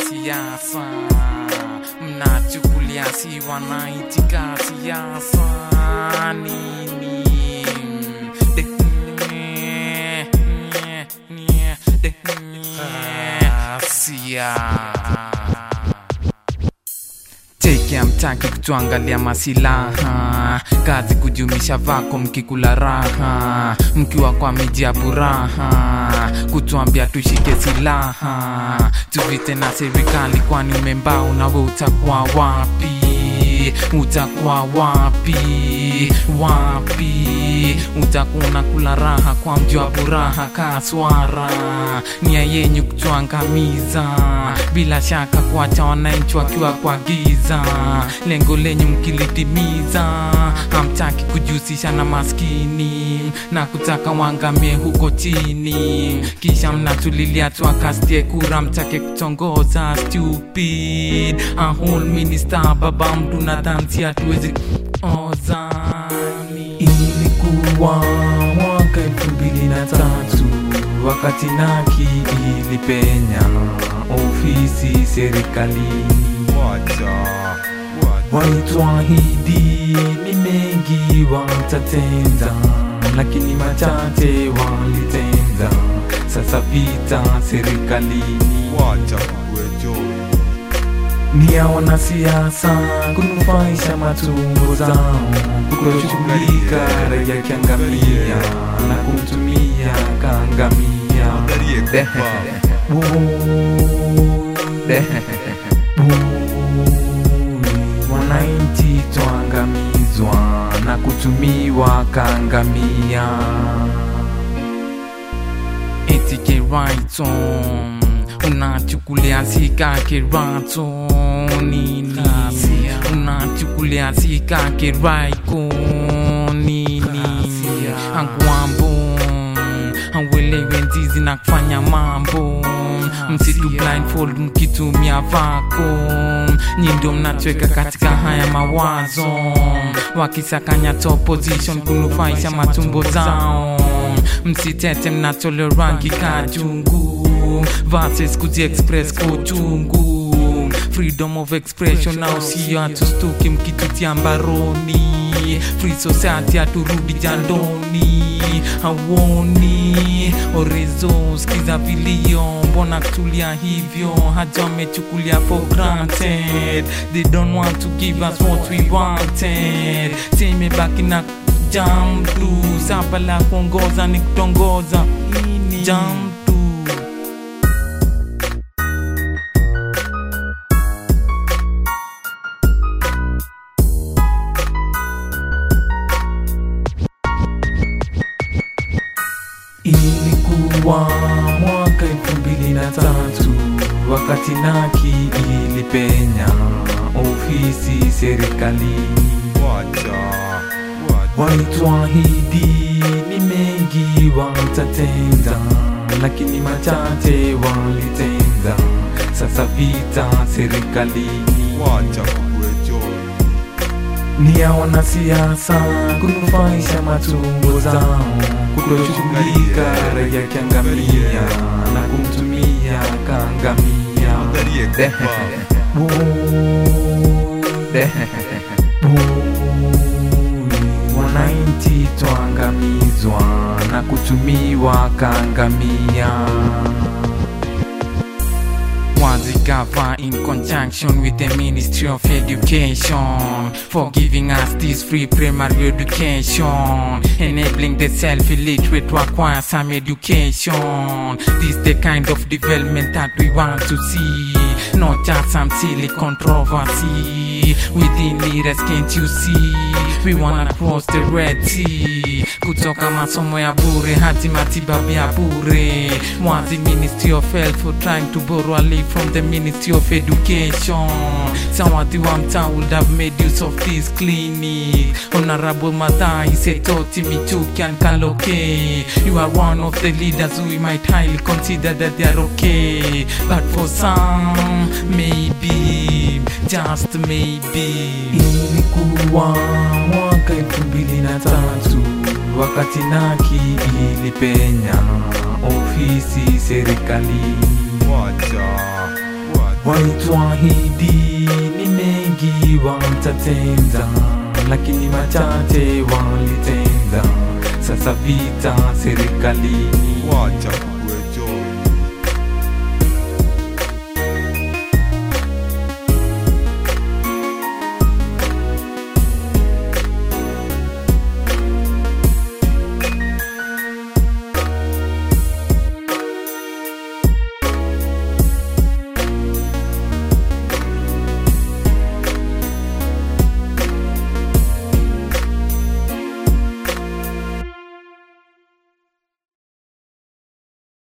siasa, mnachukulia si wanaitika siasa nini? Cheki amtaki kutuangalia masilaha, kazi kujumisha vako mkikula raha, mkiwa kwa miji ya buraha, kutuambia tushike silaha, tuvite na serikali kwani umembao nawe utakuwa wapi? Utakuwa wapi? Utakuwa kula raha kwa mji wa buraha kaswara, nia yenyu kutuangamiza, bila shaka kuacha wananchi wakiwa kwa giza, lengo lenyu mkilitimiza, hamtaki kujihusisha na maskini na kutaka wangamie huko chini, kisha mnatulilia tuakastie kura mtake kutongoza. Stupid a whole minister baba mtu na dhansi hatuwezi ozani. Ilikuwa mwaka 2003 wakati Naki ilipenya ofisi serikalini, walituahidi ni mengi watatenda, lakini machache walitenda. Sasa vita serikalini, ni ya wanasiasa kunufaisha matumbo zao, kutoshughulika raia kiangamia na kumtumia kaangamia. Wananchi tuangamizwa na kutumiwa kaangamia. Etike right on, unachukulia sika kerato nini? Unachukulia sika keraiko nini? Angwambo hawelewe nzizi na kufanya mambo, msitu blindfold mkitumia vako, nyindo mnatweka katika haya mawazo, wakisakanya top position kunufaisha matumbo zao. Msitete mnatole rangi kajungu versus kuzi express kuchungu. Freedom of expression na usio hatustuki mkitutia mbaroni. Free society haturudi jandoni, hawoni orezo skiza vilio, mbona kutulia hivyo, haja wamechukulia for granted. They don't want to give us what we wanted. Seme baki na jam tu, saba la kuongoza ni kutongoza jam tu. Ilikuwa mwaka 2003 wakati Naki ilipenya ofisi serikalini, walituahidi ni mengi watatenda, lakini machache walitenda. Sasa vita serikalini, ni ya wanasiasa kunufaisha matumbo zao, kutoshughulika raia kiangamia na kumtumia kaangamia. Wananchi tuangamizwa na kutumiwa kaangamia. Wazikafa in conjunction with the Ministry of Education for giving us this free primary education, enabling the self-illiterate to acquire some education. This the kind of development that we want to see, not just some silly controversy within leaders. Can't you see? We wanna cross the Red Sea, kutoka masomo ya bure hadi matibabu ya bure. Mwazi Ministry of Health for trying to borrow a leaf from the Ministry of Education. Sawati wa mtaa would have made use of this clinic. Honorable Mathai Setoti Michuki and Kaloke, you are one of the leaders who we might highly consider that they are okay, but for some maybe, just maybe. Ilikuwa mwaka 2003 wakati Naki ilipenya ofisi serikalini, Walituahidi ni mengi watatenda, lakini machache walitenda. Sasa vita serikalini, wacha